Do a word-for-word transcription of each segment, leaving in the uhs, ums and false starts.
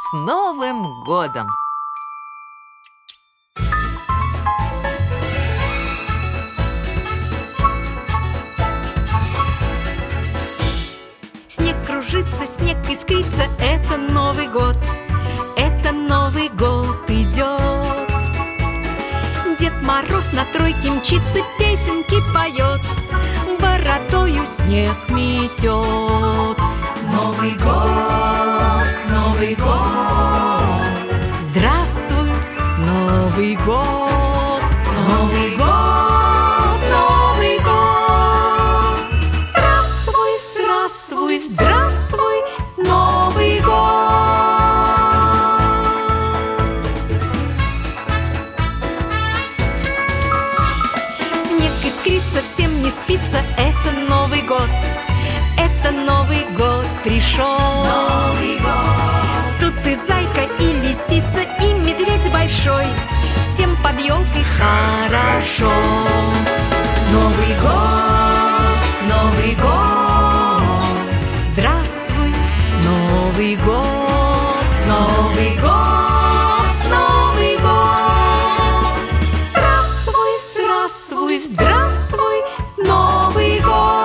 С Новым годом! Снег кружится, снег искрится, это Новый год, это Новый год идет. Дед Мороз на тройке мчится, песенки поет, бородою снег метет. Новый год, Новый год, здравствуй, Новый год, Новый год, Новый год, здравствуй, здравствуй, здравствуй, Новый год. Снег искрится, всем не спится, это Новый год, это Новый год пришел. Новый год. Тут и зайка, и лисица, и медведь большой, всем под елкой хорошо. Новый год, Новый год, здравствуй, Новый год, Новый год, Новый год, здравствуй, здравствуй, здравствуй, Новый год.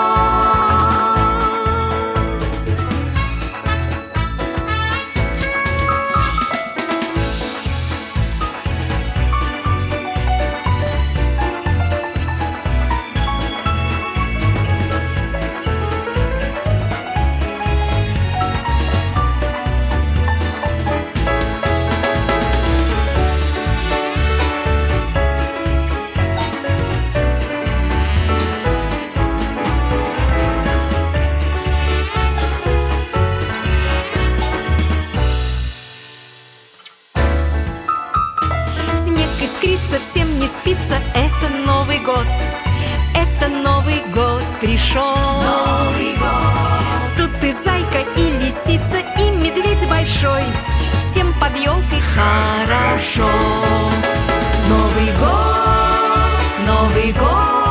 Искрится, всем не спится, это Новый год, это Новый год пришел. Новый год. Тут и зайка, и лисица, и медведь большой, всем под елкой хорошо. Новый год, Новый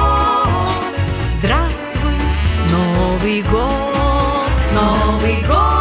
год, здравствуй, Новый год, Новый год.